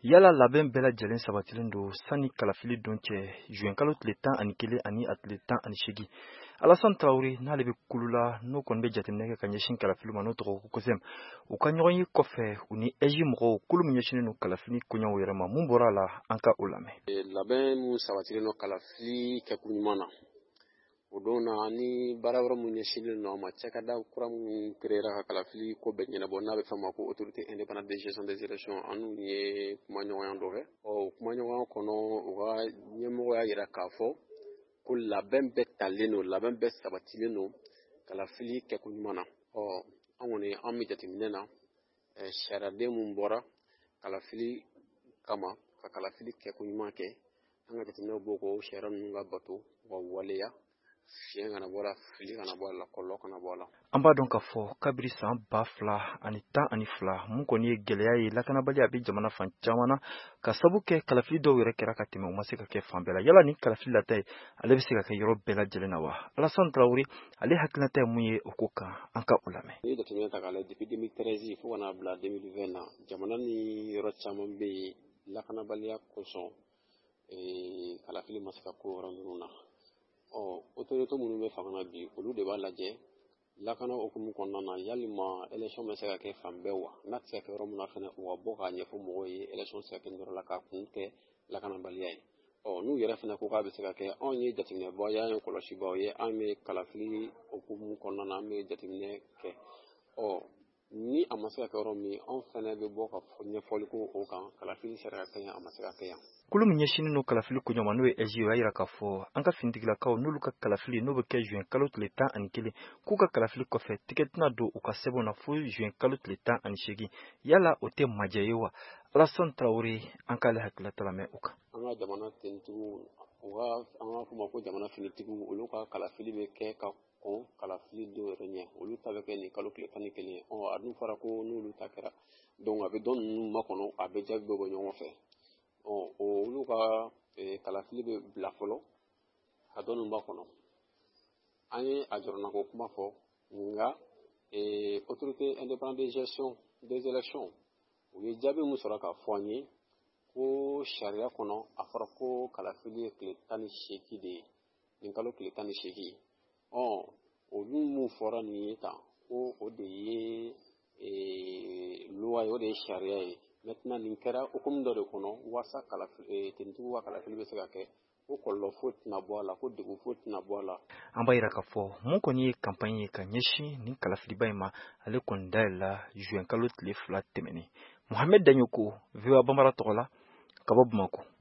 Yala labɛn bɛɛ lajɛlen sabatilen don sanni kalafili don cɛ juin kalo tile 11 ani a tile 18. Alassane Traoré n'ale bɛ kulu la n'o kɔni bɛ jateminɛ kɛ ka ɲɛsin kalafili ma n'o tɔgɔ ko COSEM u ka ɲɔgɔn ye kɔfɛ u ni EJ mɔgɔw kulu min ɲɛsinnen don kalafili koɲɛw yɛrɛ ma mun bɔra a la an ka o lamɛn. Labɛn mun sabatilen don kalafili kɛkun ɲuman na o don na ni baara wɛrɛ mun ɲɛsinnen don a ma cɛkada kura mun créera ka kalafili ko bɛɛ ɲɛnabɔ n'a bɛ fɔ a ma ko autorité indépendante de gestion des élections an n'u ye kumaɲɔgɔnya dɔ kɛ o kumaɲɔgɔnya kɔnɔ u ka ɲɛmɔgɔ y'a jira k'a fɔ ko labɛn bɛɛ talen don labɛn bɛɛ sabatilen don kalafili kɛkun ɲuman na an kɔni an bɛ jateminɛ na sariyaden mun bɔra kalafili kama ka kalafili kɛkun ɲuman kɛ an ka jateminɛw b'o ko sariya ninnu ka bato wa waleya fiɲɛ kana bɔ a la fili kana bɔ a la kɔlɔlɔ kana bɔ a la. An b'a dɔn k'a fɔ kabiri san 2012 mun kɔni ye gɛlɛya ye lakanabali a bɛ jamana fan caman na ka sabu kɛ kalafili dɔw yɛrɛ kɛra ka tɛmɛ u ma se ka kɛ fan bɛɛ la yala ni kalafili lata ye ale bɛ se ka kɛ yɔrɔ bɛɛ lajɛlen na wa Alassane Traoré ale hakilinata ye mun ye o ko kan an ka o lamɛn. Ni jateminɛ ta k'a lajɛ depuis 2013 fo ka n'a bila 2020 na jamana ni yɔrɔ caman bɛ yen lakanabaliya kosɔn kalafili ma se ka ko yɔrɔ ninnu na autorité minnu bɛ fanga na bi olu de b'a lajɛ lakana hukumu kɔnɔna na yalima élection bɛ se ka kɛ fan bɛɛ wa n'a tɛ se ka kɛ yɔrɔ min na fana u ka bɔ k'a ɲɛfɔ mɔgɔw ye élection tɛ se ka kɛ yɔrɔ la k'a kun kɛ lakanabaliya ye n'u yɛrɛ fana ko k'a bɛ se ka kɛ anw ye jateminɛbaw ye an ye kɔlɔsibaw ye an bɛ kalafili hukumu kɔnɔna na an bɛ jateminɛ kɛ ni a ma se ka kɛ yɔrɔ min anw fana bɛ bɔ ka ɲɛfɔli ko o kan kalafili sera ka kɛ yan a ma se ka kɛ yan. Kulu min ɲɛsinnen don kalafili koɲɛw ma n'o ye EJ o y'a jira k'a fɔ an ka finitigilakaw n'olu ka kalafili n'o bɛ kɛ juin kalo tile 11 k'u ka kalafili kɔfɛ tigɛ tɛna don u ka sɛbɛnw na fo juin kalo tile 18 yala o tɛ majɛ ye wa Alassane Traoré an k'ale hakililata lamɛn o kan. An ka jamana tenitigiw an b'a fɔ ma ko jamana finitigiw olu ka kalafili bɛ kɛ ka kɔn kalafili dɔw yɛrɛ ɲɛ olu ta bɛ kɛ nin kalo tile 11 a dun fɔra ko n'olu ta kɛra donc a bɛ dɔn ninnu makɔnɔ a bɛ jaabi bɛ bɔ ɲɔgɔn fɛ olu ka kalafili bɛ bila fɔlɔ ka dɔn ninnu makɔnɔ an ye a jɔrɔna ko kuma fɔ nka autorité indépendante de gestion des élections u ye jaabi min sɔrɔ k'a fɔ an ye ko sariya kɔnɔ a fɔra ko kalafili ye tile 18 de ye nin kalo tile 18 olu mun fɔra nin ye tan ko o de ye loi ye o de ye sariya ye maintenant nin kɛra hukumu dɔ de kɔnɔ walasa tenitigiw ka kalafili bɛ se ka kɛ ko kɔlɔlɔ foyi tɛna bɔ a la ko degun foyi tɛna bɔ a la. An b'a jira k'a fɔ mun kɔni ye campagne ye ka ɲɛsin nin kalafiliba in ma ale kɔni dayɛlɛla juin kalo tile 2 tɛmɛnen Mohamed Danyoko VOA Bambara tɔgɔ la ka bɔ Bamakɔ.